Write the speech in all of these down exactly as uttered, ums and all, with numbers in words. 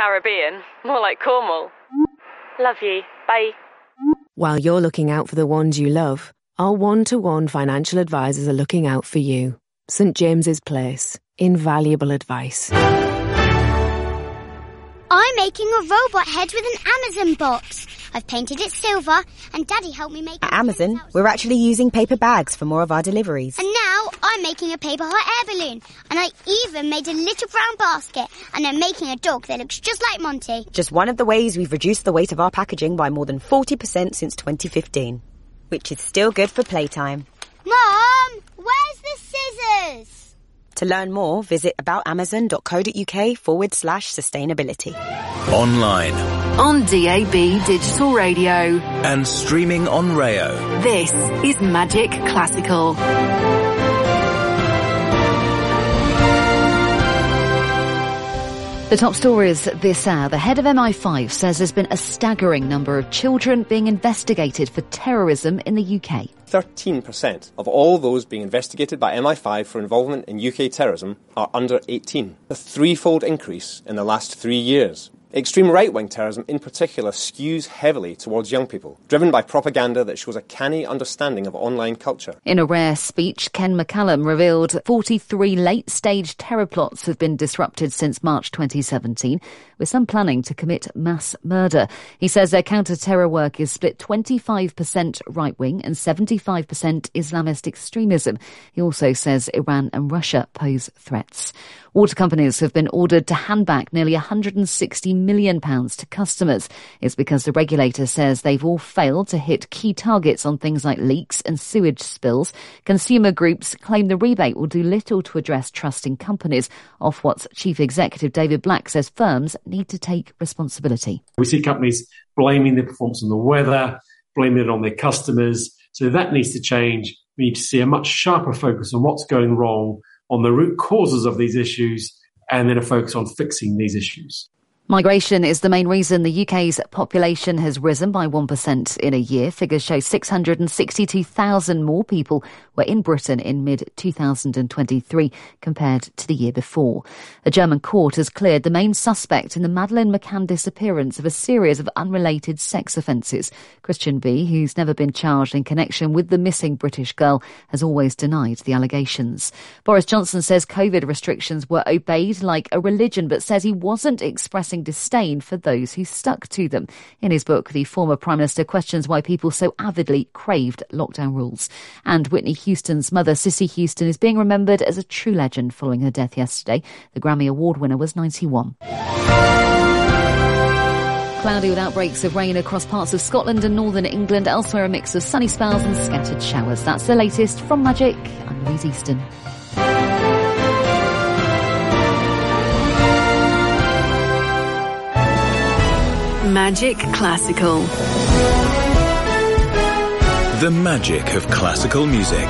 Caribbean. More like Cornwall. Love you. Bye. While you're looking out for the ones you love, our one-to-one financial advisors are looking out for you. St James's Place. Invaluable advice. I'm making a robot head with an Amazon box. I've painted it silver, and Daddy helped me make... At Amazon, we're actually using paper bags for more of our deliveries. And now I'm making a paper hot air balloon, and I even made a little brown basket, and I'm making a dog that looks just like Monty. Just one of the ways we've reduced the weight of our packaging by more than forty percent since twenty fifteen, which is still good for playtime. Mom, where's the scissors? To learn more, visit aboutamazon.co.uk forward slash sustainability. Online. On D A B Digital Radio. And streaming on Rayo. This is Magic Classical. The top stories this hour. The head of M I five says there's been a staggering number of children being investigated for terrorism in the U K. thirteen percent of all those being investigated by M I five for involvement in U K terrorism are under eighteen. A threefold increase in the last three years. Extreme right-wing terrorism in particular skews heavily towards young people, driven by propaganda that shows a canny understanding of online culture. In a rare speech, Ken McCallum revealed forty-three late-stage terror plots have been disrupted since March twenty seventeen, with some planning to commit mass murder. He says their counter-terror work is split twenty-five percent right-wing and seventy-five percent Islamist extremism. He also says Iran and Russia pose threats. Water companies have been ordered to hand back nearly one hundred sixty million pounds to customers. It's because the regulator says they've all failed to hit key targets on things like leaks and sewage spills. Consumer groups claim the rebate will do little to address trust in companies. Ofwat's Chief Executive David Black says firms need to take responsibility. We see companies blaming the performance on the weather, blaming it on their customers. So that needs to change. We need to see a much sharper focus on what's going wrong, on the root causes of these issues, and then a focus on fixing these issues. Migration is the main reason the U K's population has risen by one percent in a year. Figures show six hundred sixty-two thousand more people were in Britain in mid twenty twenty-three compared to the year before. A German court has cleared the main suspect in the Madeleine McCann disappearance of a series of unrelated sex offences. Christian B., who's never been charged in connection with the missing British girl, has always denied the allegations. Boris Johnson says COVID restrictions were obeyed like a religion, but says he wasn't expressing disdain for those who stuck to them. In his book, the former Prime Minister questions why people so avidly craved lockdown rules. And Whitney Houston's mother, Cissy Houston, is being remembered as a true legend following her death yesterday. The Grammy Award winner was ninety-one. Cloudy with outbreaks of rain across parts of Scotland and northern England. Elsewhere, a mix of sunny spells and scattered showers. That's the latest from Magic. I'm Louise Easton. Magic Classical. The magic of classical music.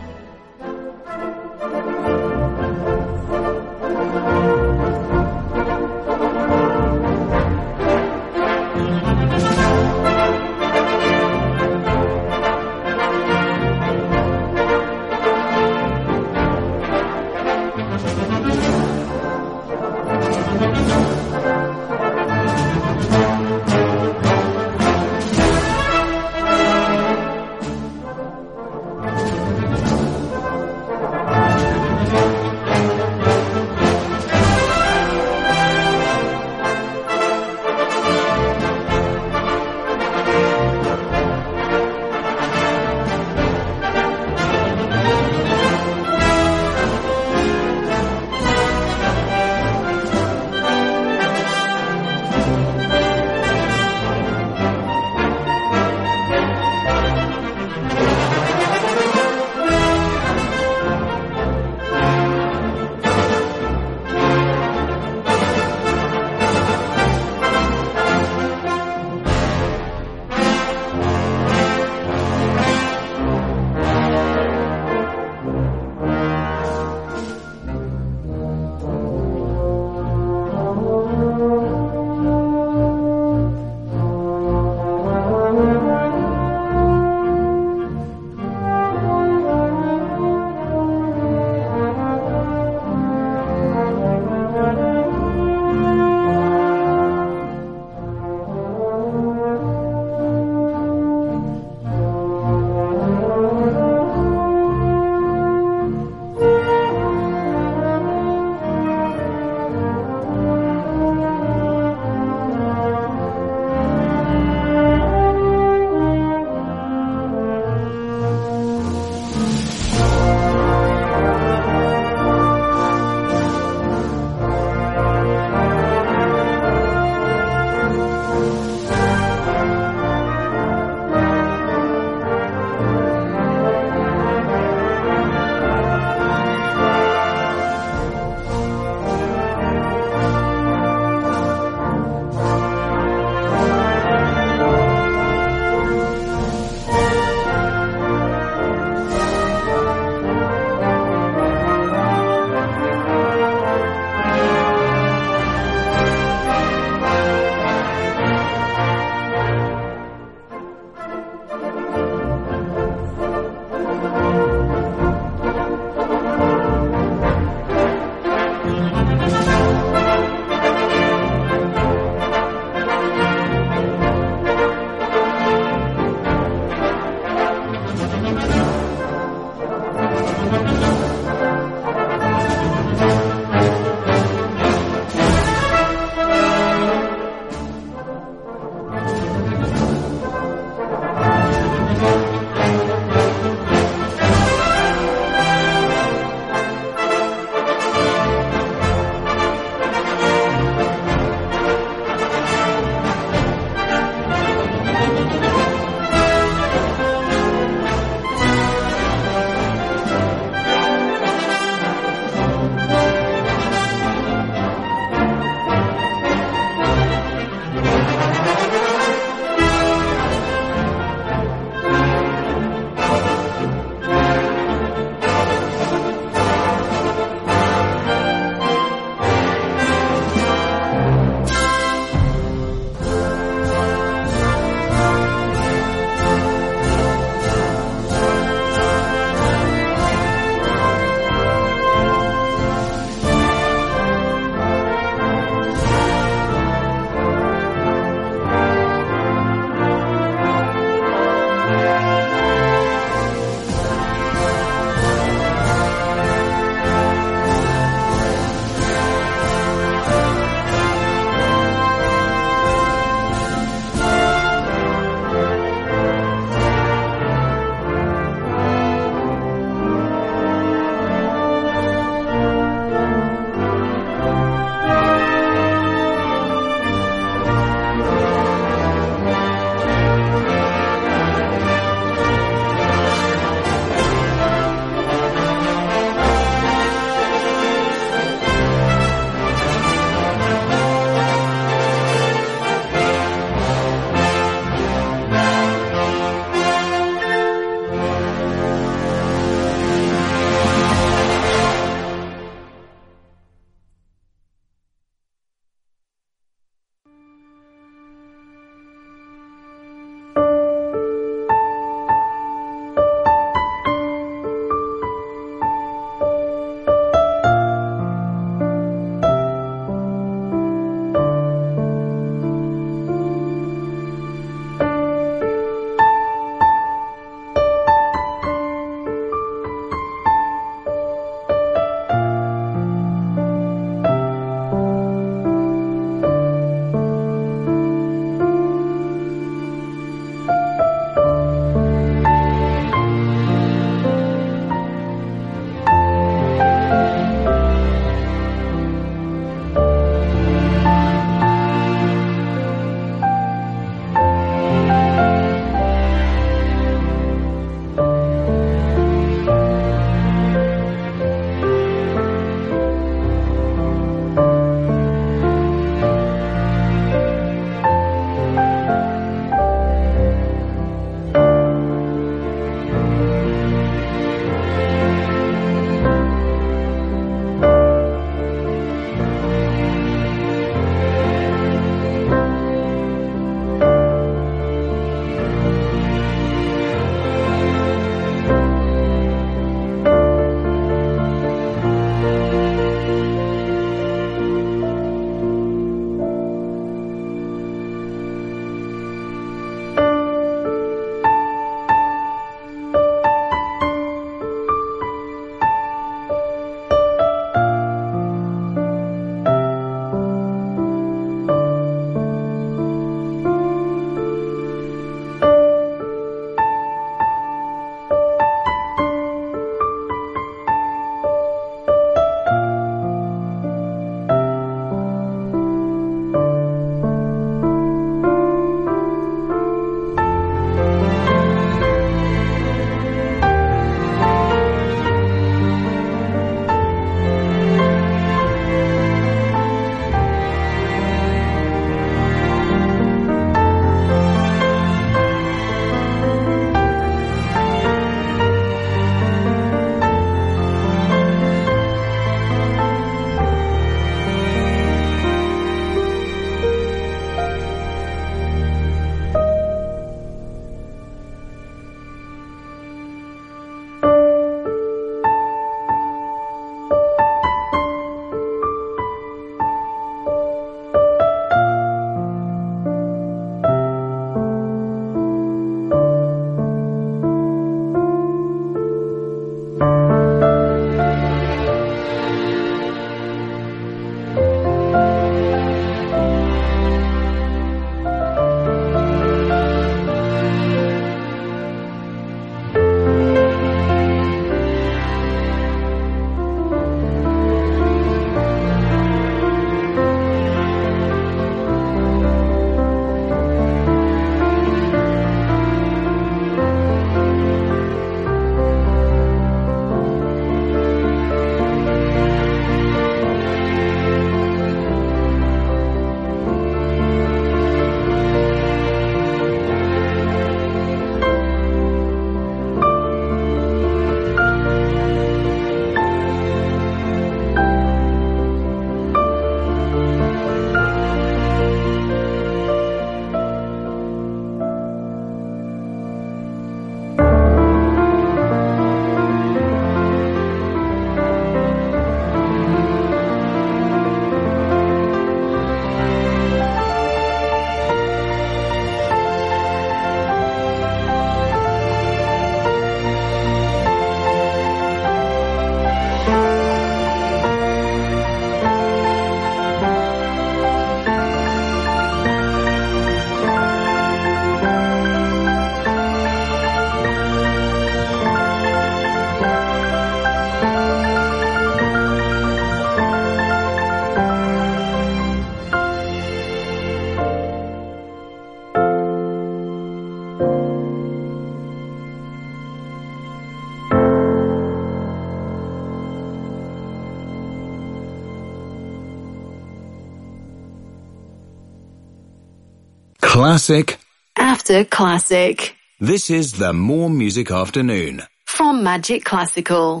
Classic. After classic. This is the More Music Afternoon. From Magic Classical.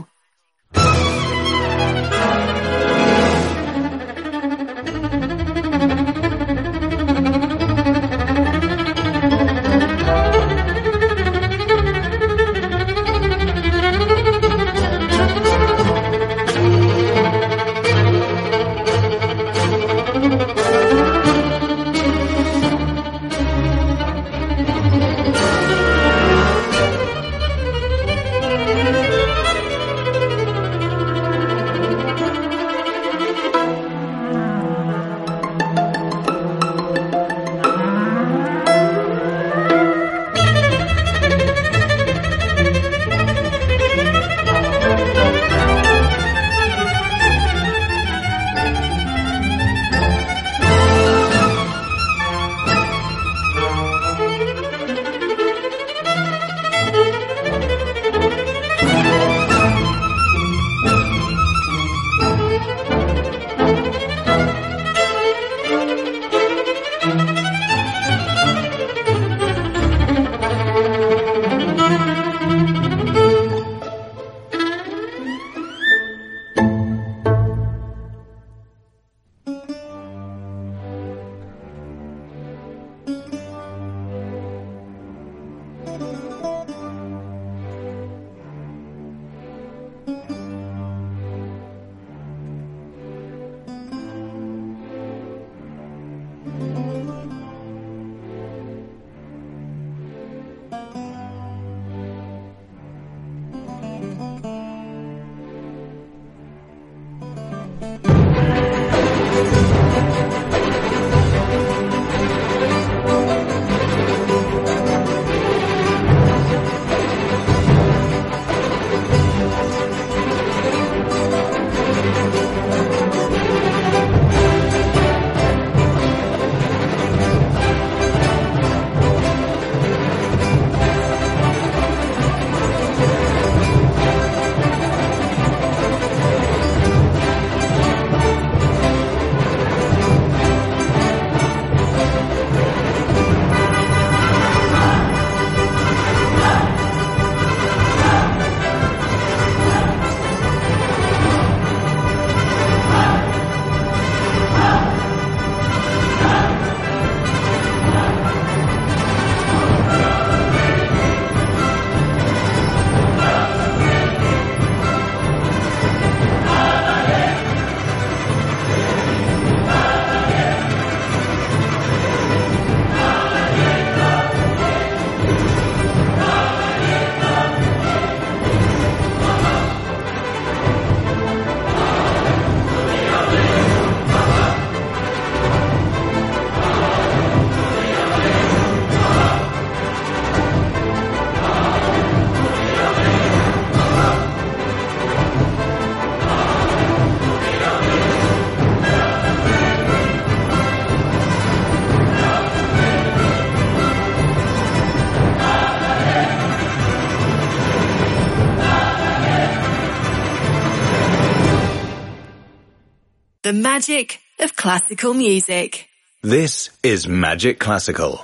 The magic of classical music. This is Magic Classical.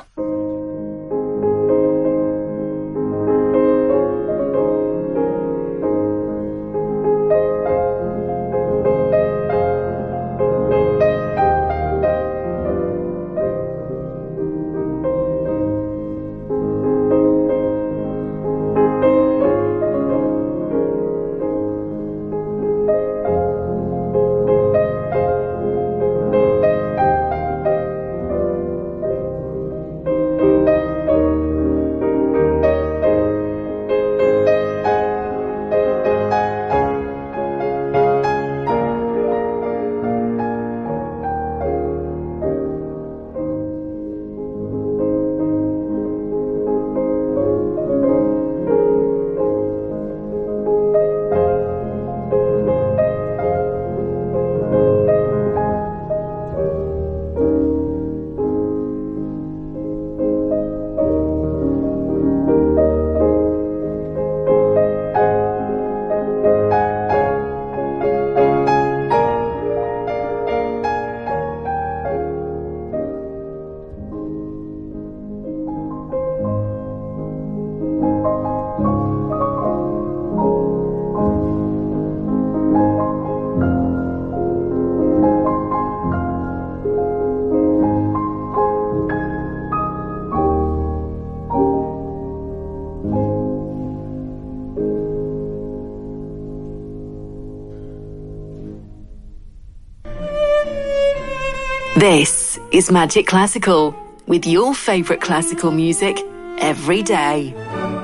This is Magic Classical, with your favourite classical music every day.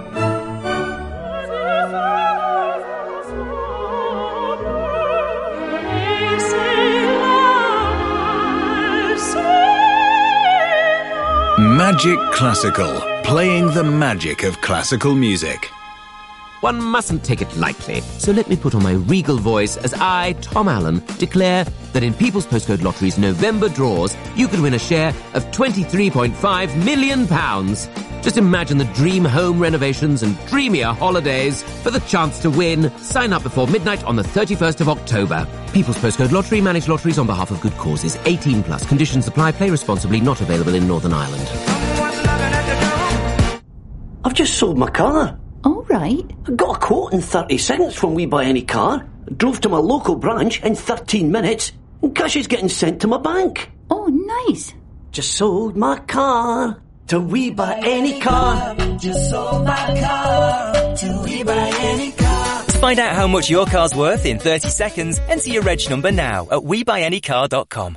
Magic Classical, playing the magic of classical music. One mustn't take it lightly, so let me put on my regal voice as I, Tom Allen, declare that in People's Postcode Lottery's November draws, you could win a share of twenty-three point five million pounds. Just imagine the dream home renovations and dreamier holidays. For the chance to win, sign up before midnight on the thirty-first of October. People's Postcode Lottery, manage lotteries on behalf of good causes. eighteen plus. Conditions apply. Play responsibly. Not available in Northern Ireland. I've just sold my car. All right. I got a quote in thirty seconds from We Buy Any Car. Drove to my local branch in thirteen minutes. And cash is getting sent to my bank. Oh, nice. Just sold my car to We Buy Any Car. Just sold my car to We Buy Any Car. To find out how much your car's worth in thirty seconds, enter your reg number now at we buy any car dot com.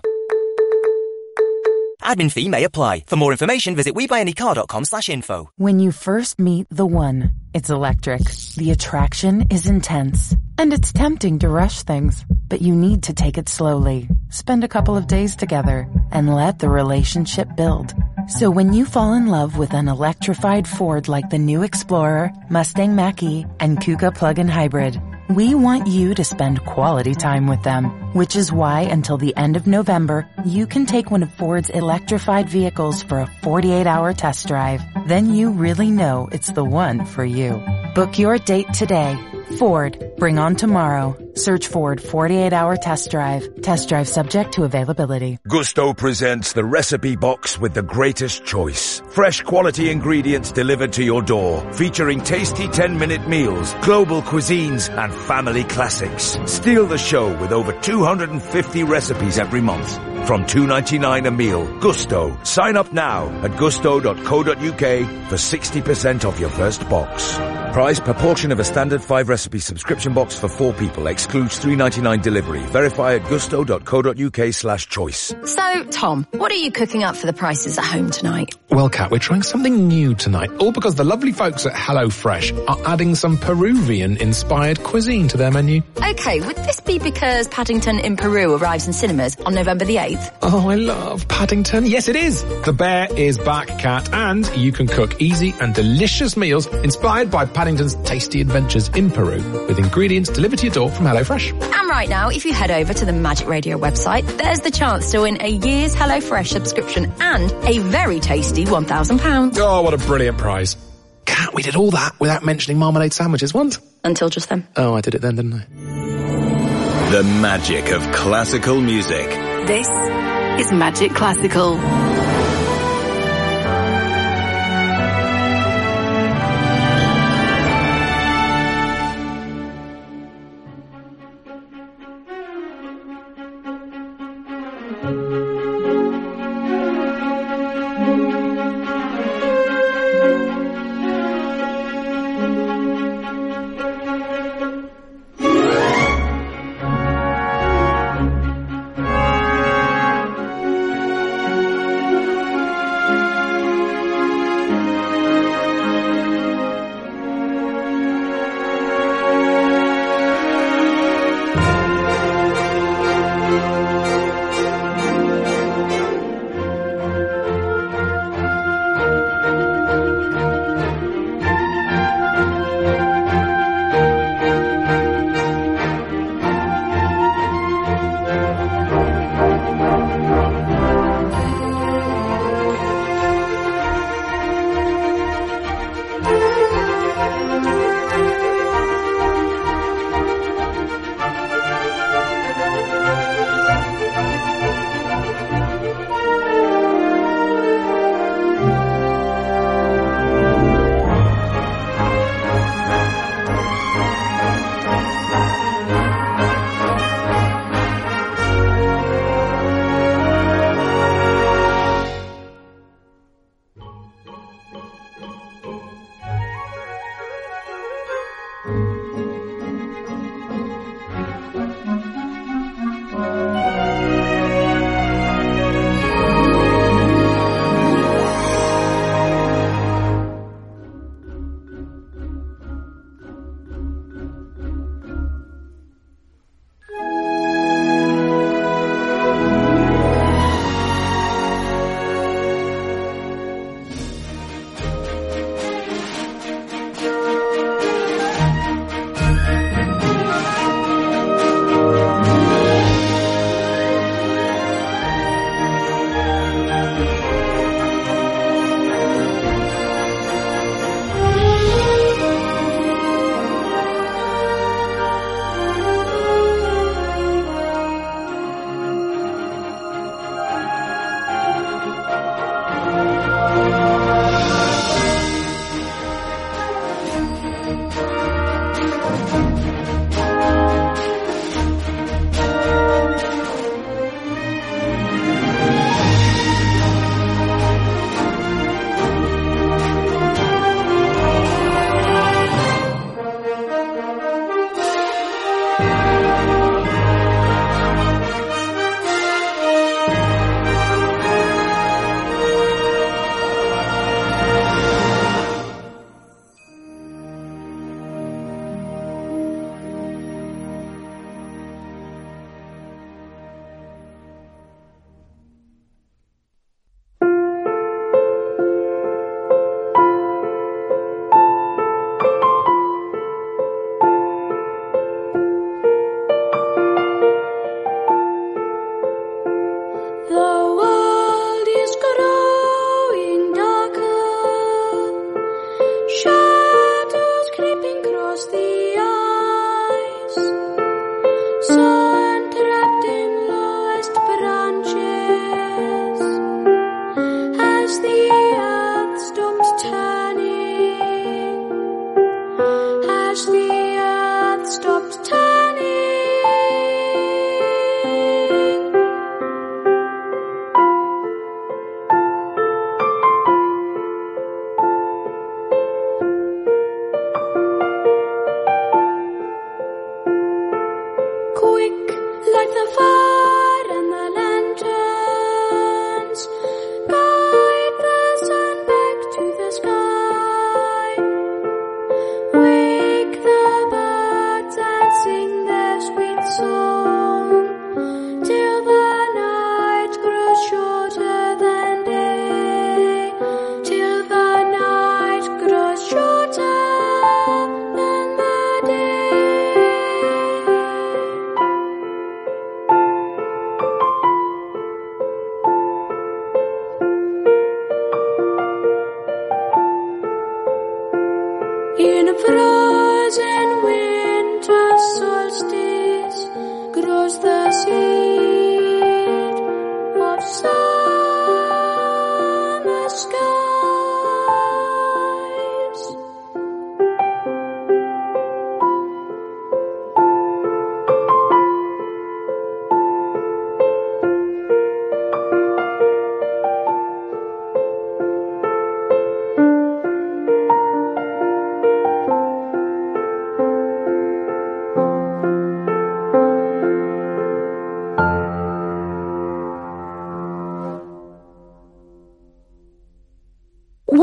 Admin fee may apply. For more information, visit we buy any car dot com slash info. When you first meet the one, it's electric. The attraction is intense. And it's tempting to rush things. But you need to take it slowly. Spend a couple of days together and let the relationship build. So when you fall in love with an electrified Ford like the new Explorer, Mustang Mach-E, and Kuga plug-in hybrid, we want you to spend quality time with them, which is why until the end of November, you can take one of Ford's electrified vehicles for a forty-eight hour test drive. Then you really know it's the one for you. Book your date today. Ford, bring on tomorrow. Search Ford forty-eight hour test drive. Test drive subject to availability. Gusto presents the recipe box with the greatest choice. Fresh quality ingredients delivered to your door, featuring tasty ten minute meals, global cuisines, and family classics. Steal the show with over two hundred fifty recipes every month. From two ninety-nine a meal. Gusto. Sign up now at gusto dot co dot uk for sixty percent off your first box. Price per portion of a standard five recipe subscription box for four people. Excludes three ninety-nine delivery. Verify at gusto dot co dot uk slash choice. So, Tom, what are you cooking up for the prices at home tonight? Well, Kat, we're trying something new tonight. All because the lovely folks at HelloFresh are adding some Peruvian-inspired cuisine to their menu. Okay, would this be because Paddington in Peru arrives in cinemas on November the eighth? Oh, I love Paddington. Yes, it is. The bear is back, Kat, and you can cook easy and delicious meals inspired by Paddington's tasty adventures in Peru with ingredients delivered to your door from HelloFresh. And right now, if you head over to the Magic Radio website, there's the chance to win a year's HelloFresh subscription and a very tasty one thousand pounds. Oh, what a brilliant prize. Kat, we did all that without mentioning marmalade sandwiches once. Until just then. Oh, I did it then, didn't I? The magic of classical music. This is Magic Classical.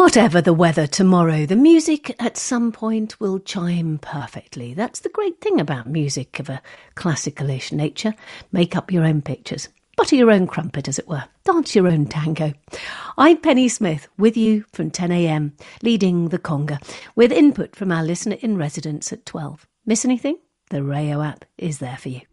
Whatever the weather tomorrow, the music at some point will chime perfectly. That's the great thing about music of a classical-ish nature. Make up your own pictures. Butter your own crumpet, as it were. Dance your own tango. I'm Penny Smith, with you from ten a.m, leading the conga, with input from our listener in residence at twelve. Miss anything? The Rayo app is there for you.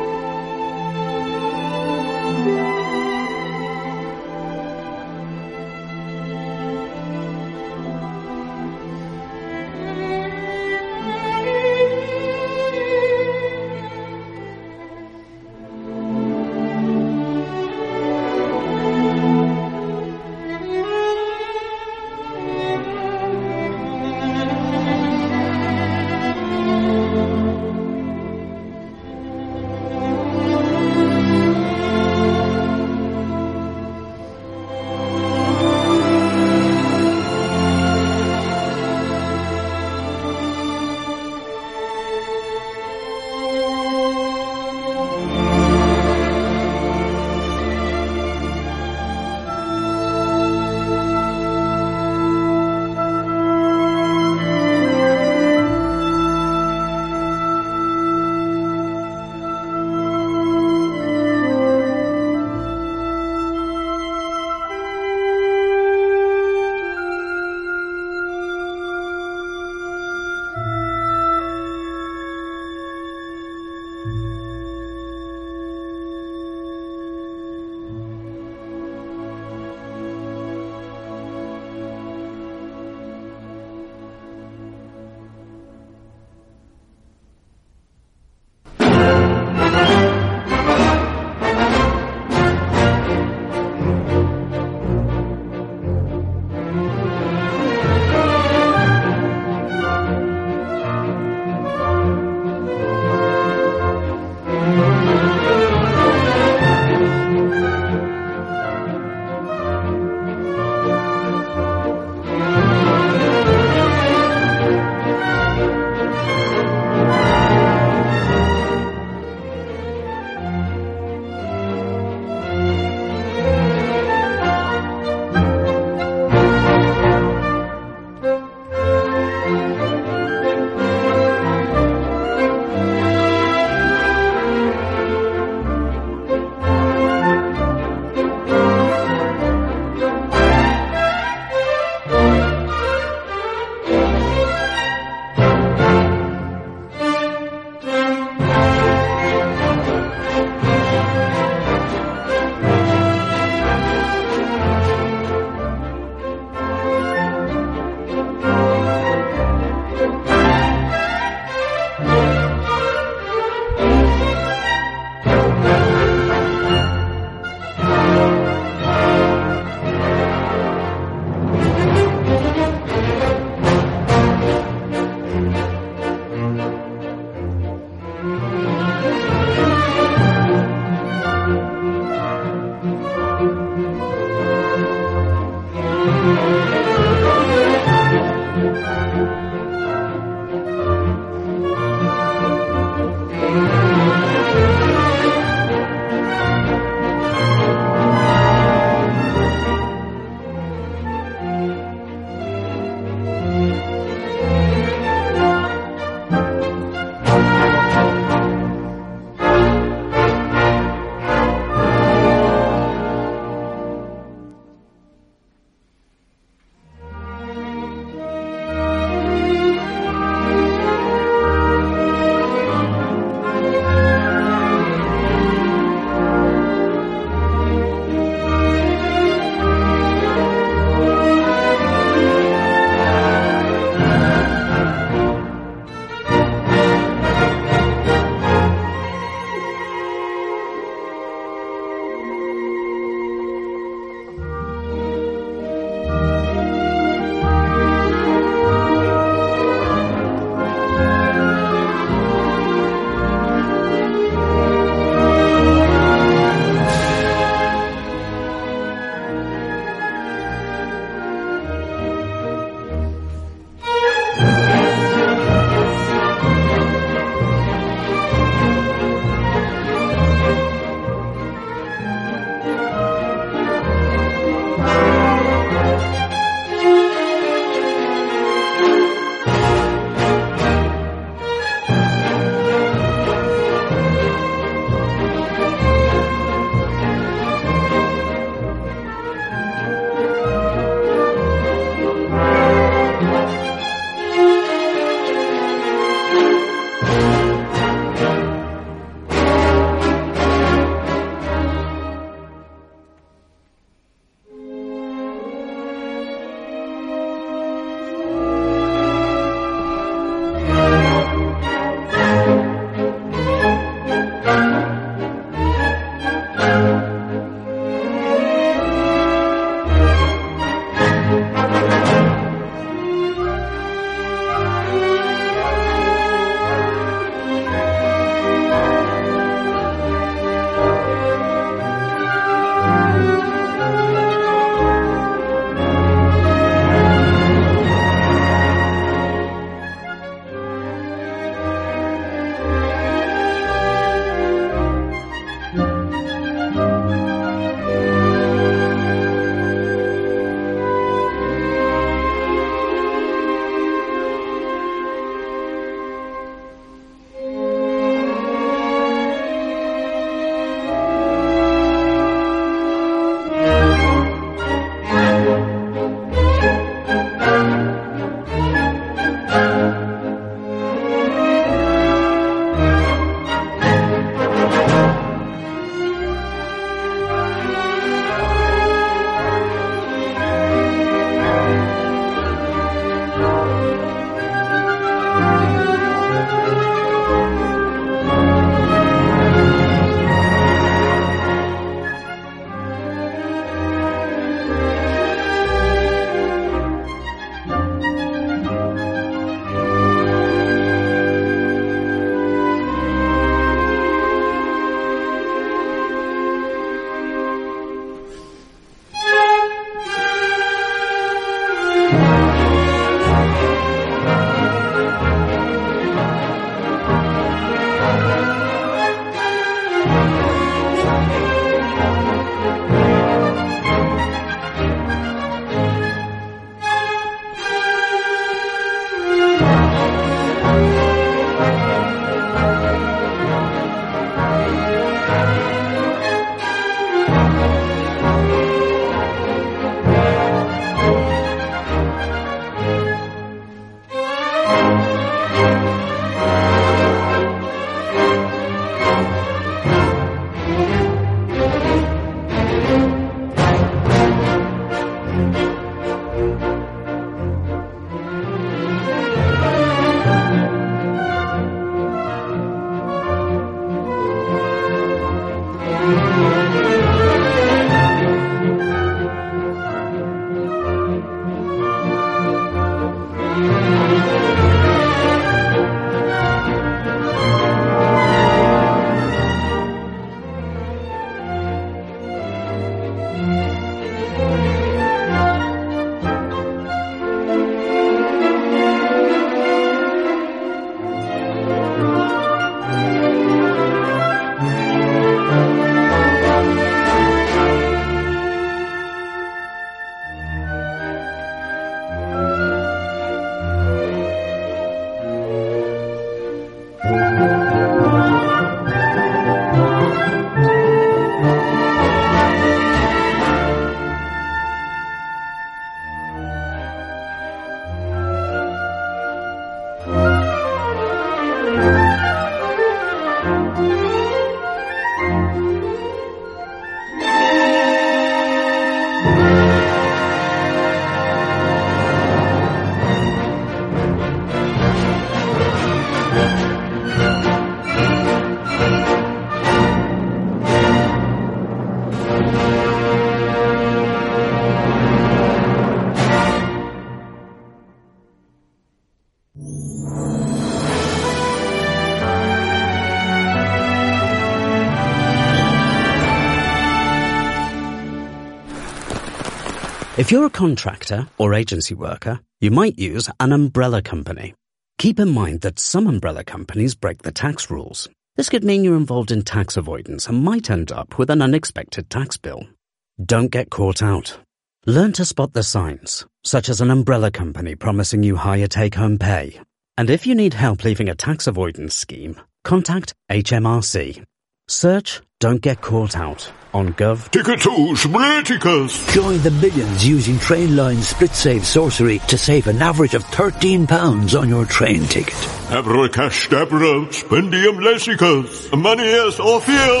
If you're a contractor or agency worker, you might use an umbrella company. Keep in mind that some umbrella companies break the tax rules. This could mean you're involved in tax avoidance and might end up with an unexpected tax bill. Don't get caught out. Learn to spot the signs, such as an umbrella company promising you higher take-home pay. And if you need help leaving a tax avoidance scheme, contact H M R C. Search Don't Get Caught Out on Gov. Ticketus Politicus. Join the millions using Trainline Split Save Sorcery to save an average of thirteen pounds on your train ticket. Abracadabra, spendium lessicus, manias orpheum.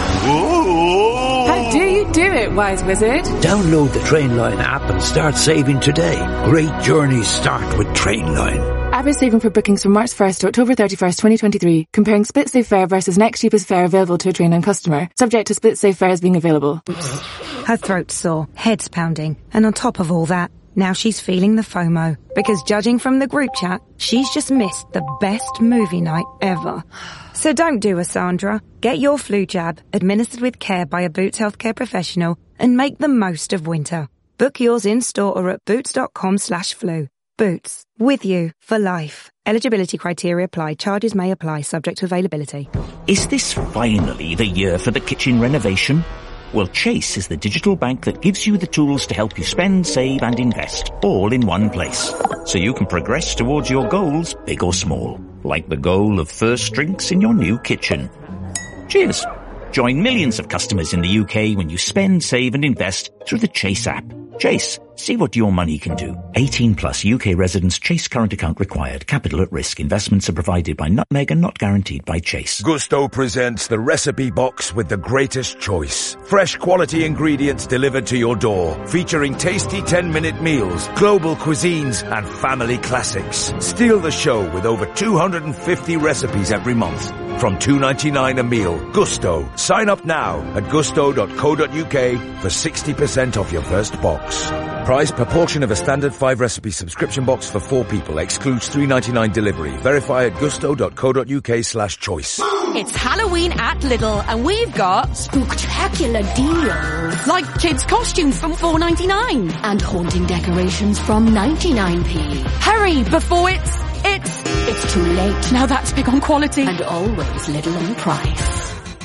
How do you do it, wise wizard? Download the Trainline app and start saving today. Great journeys start with Trainline. Average saving for bookings from March first to October thirty-first, twenty twenty-three. Comparing split save fare versus next cheapest fare available to a Trainline customer. Subject to split save fares being available. Her throat's sore, head's pounding, and on top of all that, now she's feeling the FOMO. Because judging from the group chat, she's just missed the best movie night ever. So don't do a Sandra. Get your flu jab, administered with care by a Boots healthcare professional, and make the most of winter. Book yours in-store or at boots.com slash flu. Boots. With you for life. Eligibility criteria apply. Charges may apply, subject to availability. Is this finally the year for the kitchen renovation? Well, Chase is the digital bank that gives you the tools to help you spend, save and invest, all in one place. So you can progress towards your goals, big or small. Like the goal of first drinks in your new kitchen. Cheers! Join millions of customers in the U K when you spend, save and invest through the Chase app. Chase. See what your money can do. eighteen plus U K residents. Chase current account required. Capital at risk. Investments are provided by Nutmeg and not guaranteed by Chase. Gusto presents the recipe box with the greatest choice. Fresh quality ingredients delivered to your door. Featuring tasty ten-minute meals, global cuisines and family classics. Steal the show with over two hundred fifty recipes every month. From two ninety-nine a meal. Gusto. Sign up now at gusto dot co dot uk for sixty percent off your first box. Price per portion of a standard five recipe subscription box for four people. Excludes three ninety-nine delivery. Verify at gusto dot co dot uk slash choice. It's Halloween at Lidl and we've got spectacular deals. Like kids' costumes from four ninety-nine. And haunting decorations from ninety-nine p. Hurry before it's, it's, it's too late. Now that's big on quality. And always Lidl on price.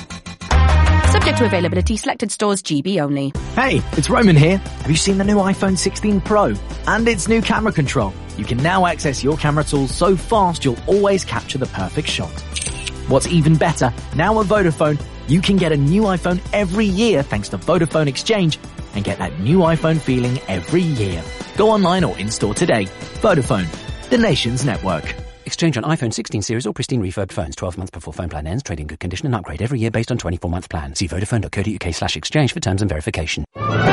Subject to availability, selected stores, G B only. Hey, it's Roman here. Have you seen the new iPhone sixteen Pro? And its new camera control. You can now access your camera tools so fast you'll always capture the perfect shot. What's even better, now at Vodafone, you can get a new iPhone every year thanks to Vodafone Exchange and get that new iPhone feeling every year. Go online or in-store today. Vodafone, the nation's network. Exchange on iPhone sixteen series or pristine refurbed phones. twelve months before phone plan ends. Trade in good condition and upgrade every year based on twenty-four month plan. See vodafone dot co dot uk slash exchange for terms and verification.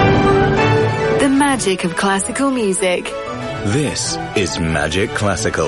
The magic of classical music. This is Magic Classical.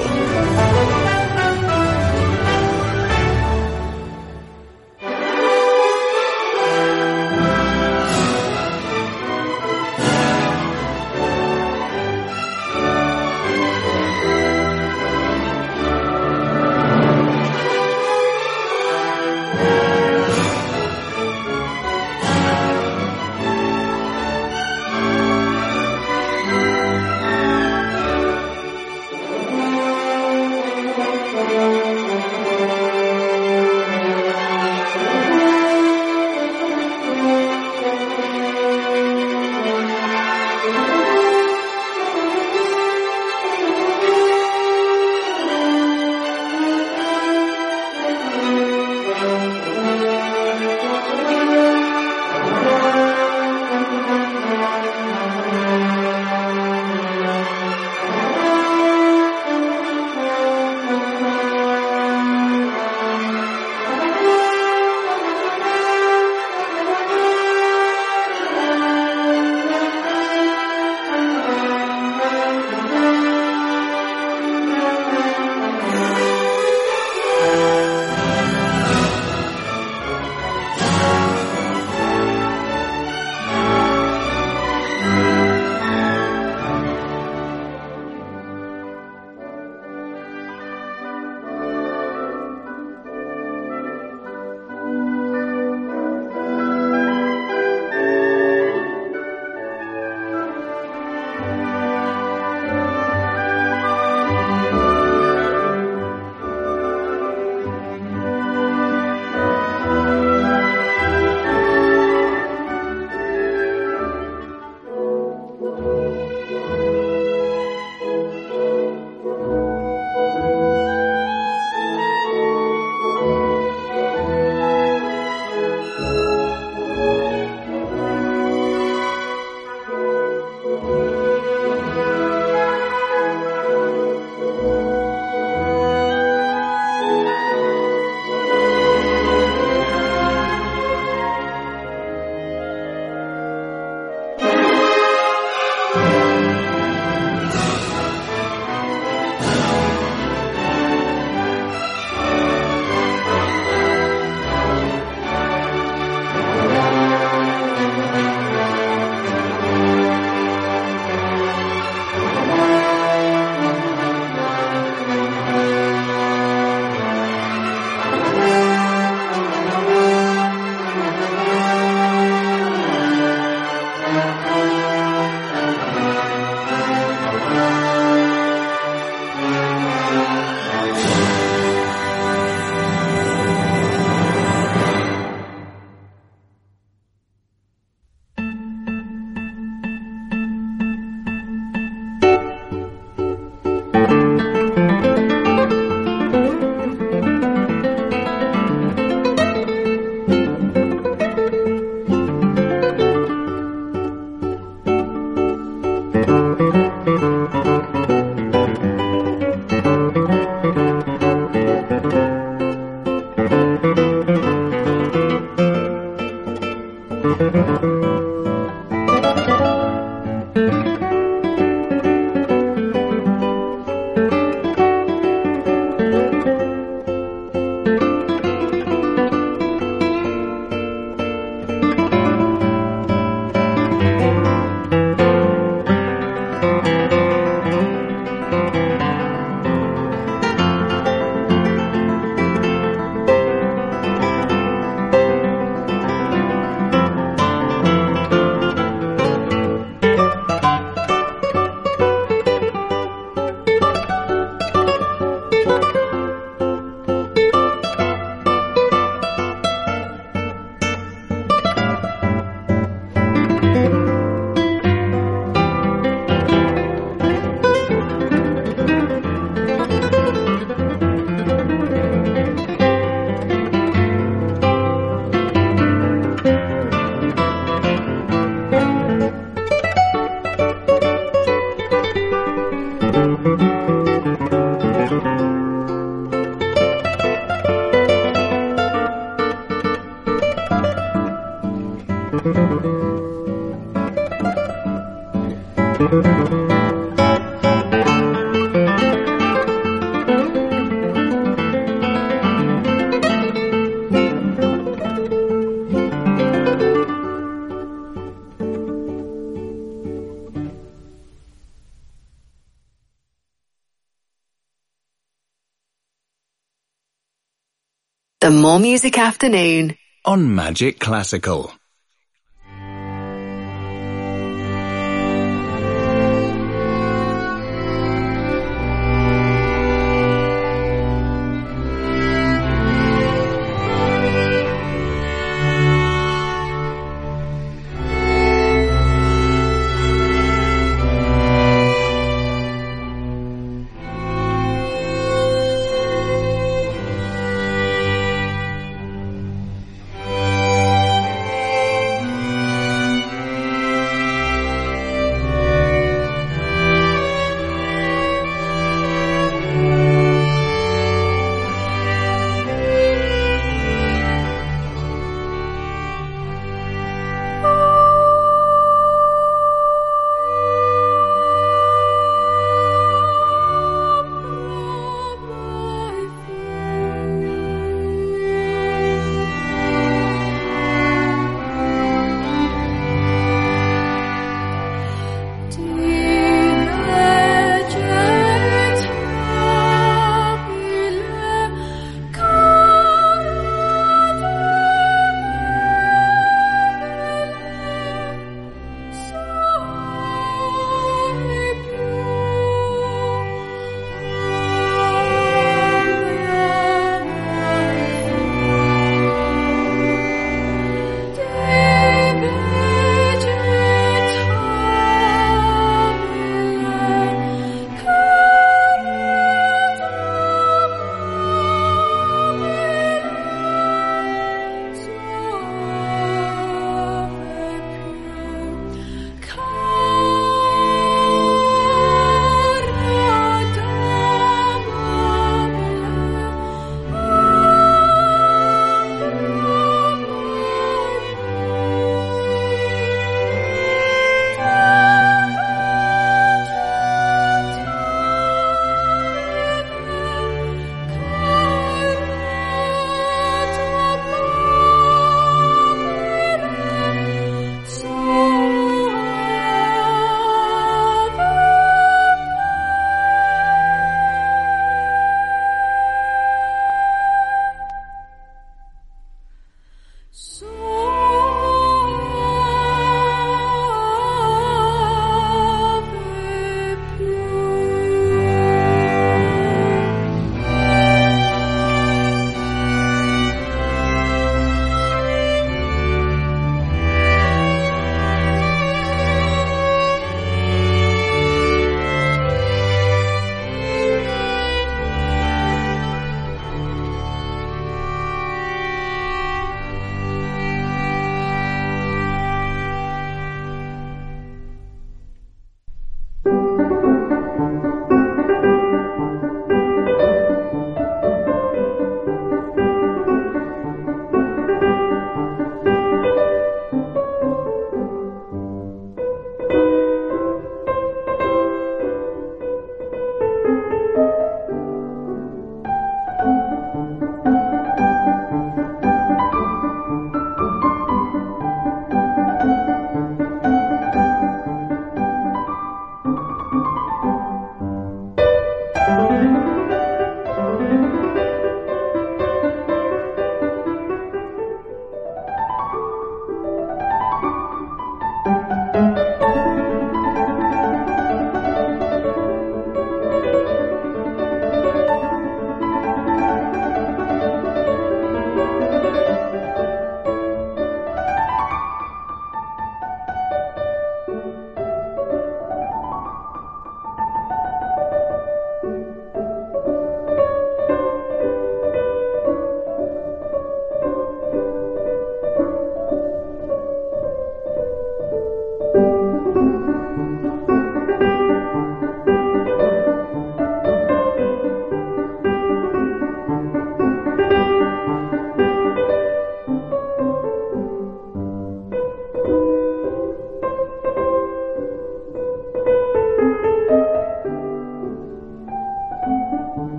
The More Music Afternoon on Magic Classical.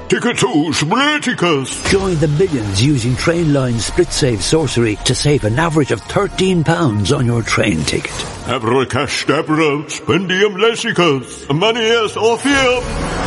Ticketus Briticus. Join the millions using Trainline's Split Save sorcery to save an average of thirteen pounds on your train ticket. Abracadabra, Spendium Lessicus. Manius Orpheum.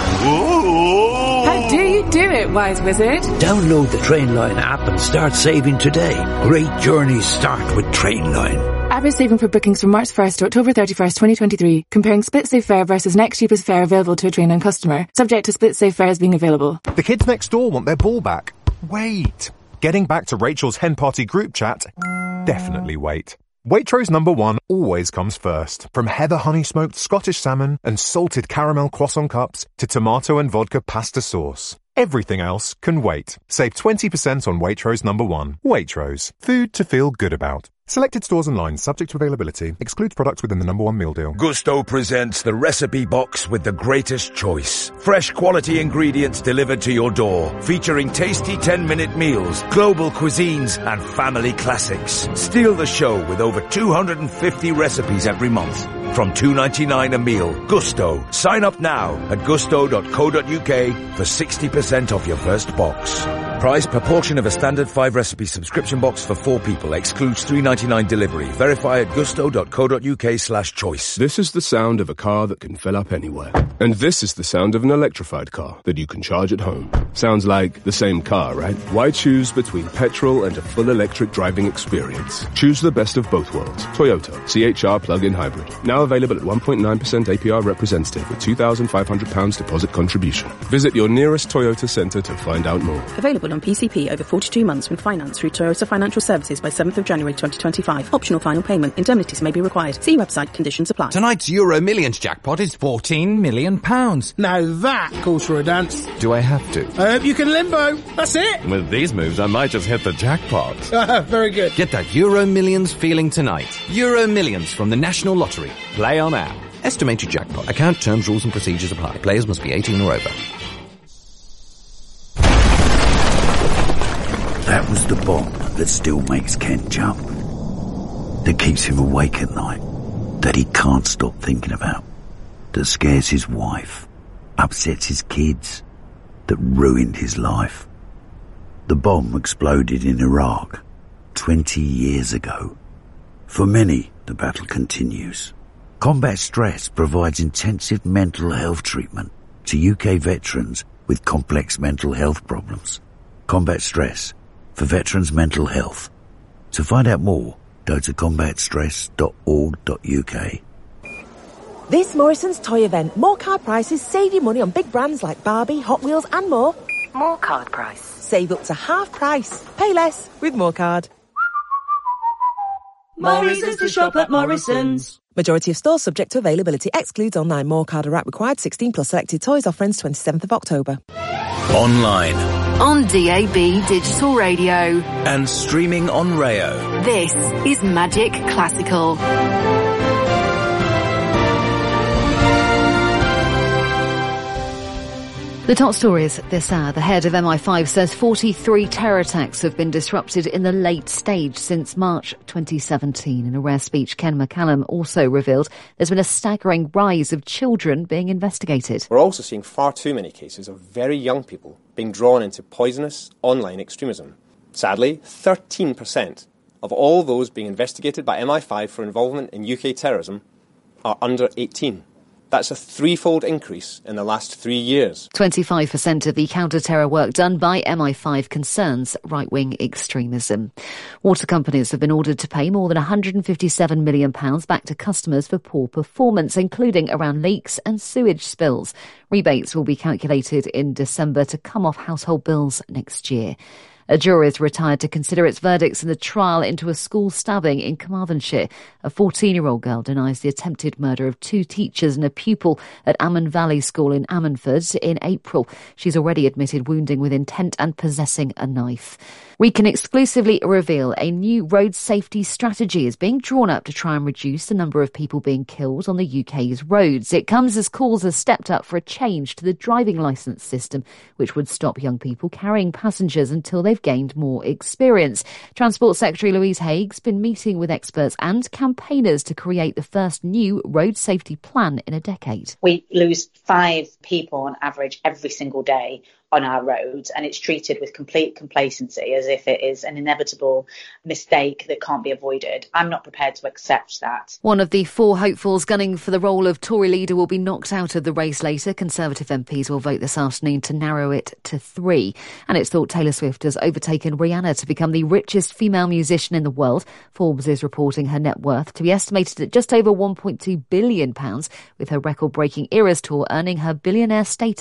Whoa. How do you do it, wise wizard? Download the Trainline app and start saving today. Great journeys start with Trainline. Average saving for bookings from March first to October thirty-first, twenty twenty-three, comparing Split Save fare versus next cheapest fare available to a Trainline customer, subject to Split Save fares being available. The kids next door want their ball back. Wait. Getting back to Rachel's hen party group chat? Definitely wait. Waitrose number one always comes first. From heather honey smoked Scottish salmon and salted caramel croissant cups to tomato and vodka pasta sauce. Everything else can wait. Save twenty percent on Waitrose number one. Waitrose. Food to feel good about. Selected stores and lines subject to availability. Excludes products within the number one meal deal. Gusto presents the recipe box with the greatest choice. Fresh quality ingredients delivered to your door. Featuring tasty ten-minute meals, global cuisines, and family classics. Steal the show with over two hundred fifty recipes every month. From two dollars ninety-nine a meal. Gusto. Sign up now at gusto dot co dot uk for sixty percent off your first box. Price per portion of a standard five recipe subscription box for four people. Excludes three dollars ninety-nine delivery. Verify at gusto dot co dot uk slash choice. This is the sound of a car that can fill up anywhere. And this is the sound of an electrified car that you can charge at home. Sounds like the same car, right? Why choose between petrol and a full electric driving experience? Choose the best of both worlds. Toyota C H R plug-in hybrid. Now available at one point nine percent A P R representative with two thousand five hundred pounds deposit contribution. Visit your nearest Toyota centre to find out more. Available on P C P over forty-two months with finance through Toyota Financial Services by seventh of January twenty twenty-five. Optional final payment. Indemnities may be required. See website. Conditions apply. Tonight's Euro Millions jackpot is fourteen million pounds. Now that calls for a dance. Do I have to? I hope you can limbo. That's it. With these moves, I might just hit the jackpot. Very good. Get that Euro Millions feeling tonight. Euro Millions from the National Lottery. Play on app. Estimated jackpot. Account terms, rules and procedures apply. Players must be eighteen or over. That was the bomb that still makes Ken jump. That keeps him awake at night. That he can't stop thinking about. That scares his wife. Upsets his kids. That ruined his life. The bomb exploded in Iraq twenty years ago. For many, the battle continues. Combat Stress provides intensive mental health treatment to U K veterans with complex mental health problems. Combat Stress, for veterans' mental health. To find out more, go to combat stress dot org dot uk. This Morrison's toy event, more card prices save you money on big brands like Barbie, Hot Wheels and more. More card price. Save up to half price. Pay less with more card. More reasons to shop at Morrison's. Majority of stores subject to availability. Excludes online. More card or app required. sixteen plus selected toys. Offer ends twenty-seventh of October. Online. On D A B Digital Radio. And streaming on Rayo. This is Magic Classical. The top stories this hour. The head of M I five says forty-three terror attacks have been disrupted in the late stage since March twenty seventeen. In a rare speech, Ken McCallum also revealed there's been a staggering rise of children being investigated. We're also seeing far too many cases of very young people being drawn into poisonous online extremism. Sadly, thirteen percent of all those being investigated by M I five for involvement in U K terrorism are under eighteen. That's a threefold increase in the last three years. twenty-five percent of the counter-terror work done by M I five concerns right-wing extremism. Water companies have been ordered to pay more than one hundred fifty-seven million pounds back to customers for poor performance, including around leaks and sewage spills. Rebates will be calculated in December to come off household bills next year. A jury is retired to consider its verdicts in the trial into a school stabbing in Carmarthenshire. A fourteen-year-old girl denies the attempted murder of two teachers and a pupil at Ammon Valley School in Ammanford in April. She's already admitted wounding with intent and possessing a knife. We can exclusively reveal a new road safety strategy is being drawn up to try and reduce the number of people being killed on the U K's roads. It comes as calls have stepped up for a change to the driving licence system, which would stop young people carrying passengers until they've gained more experience. Transport Secretary Louise Haig's been meeting with experts and campaigners to create the first new road safety plan in a decade. We lose five people on average every single day on our roads, and it's treated with complete complacency as if it is an inevitable mistake that can't be avoided. I'm not prepared to accept that. One of the four hopefuls gunning for the role of Tory leader will be knocked out of the race later. Conservative M Ps will vote this afternoon to narrow it to three. And it's thought Taylor Swift has overtaken Rihanna to become the richest female musician in the world. Forbes is reporting her net worth to be estimated at just over one point two billion pounds, with her record-breaking Eras tour earning her billionaire status.